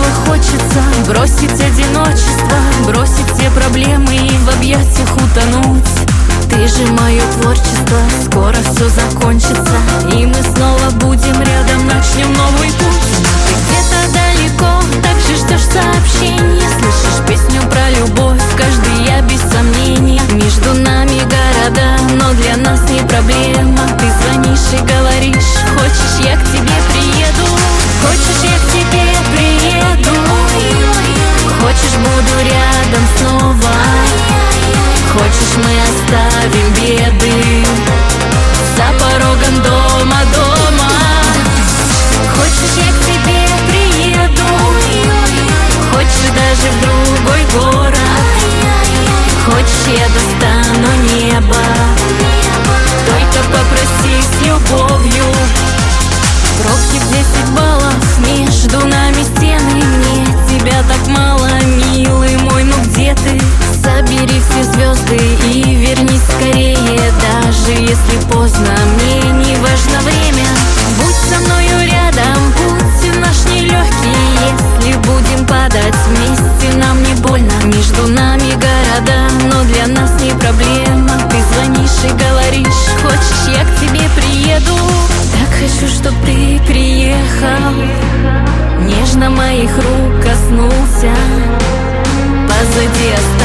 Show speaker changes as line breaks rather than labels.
этого хочется бросить одиночество, бросить все проблемы и в объятиях утонуть. Ты же мое творчество, скоро все закончится, и мы снова будем рядом, начнем новый путь. Ты где-то далеко, так же ждешь сообщения, слышишь песню про любовь, каждый я без сомнения. Между нами города, но для нас не проблема. Ты звонишь и говоришь: хочешь, я к тебе приеду. Хочешь, я к тебе приеду. Хочешь, буду рядом снова. Хочешь, мы оставим беды за порогом дома, дома. Хочешь, я к тебе приеду. Хочешь, даже в другой город. Хочешь, я достану небо. Только попроси с любовью. Пробки в 10 баллов, между нами стены. Мне тебя так мало, милый мой, ну где ты? Собери все звезды и вернись скорее. Даже если поздно, мне не важно время. Будь со мною рядом, путь наш нелегкий. Если будем падать вместе, нам не больно. Между нами города, но для нас не проблема. Ты звонишь и говоришь: хочешь, я к тебе приеду. Так хочу, чтоб ты приехал, нежно моих рук коснулся. Позади